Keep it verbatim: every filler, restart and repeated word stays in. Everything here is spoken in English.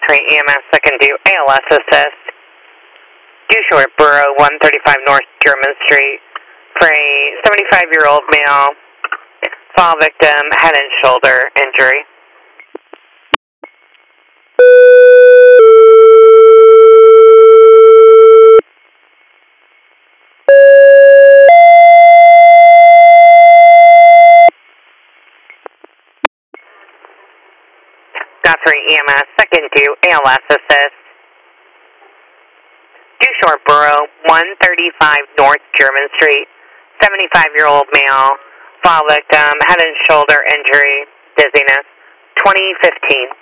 Godfrey E M S second due A L S assist. Due short Borough one thirty-five North German Street for a seventy-five-year-old male. Fall victim, head and shoulder injury. Godfrey E M S second due A L S assist. Due short Borough one thirty-five North German Street, seventy-five-year-old male. Fall victim, head and shoulder injury, dizziness, twenty fifteen.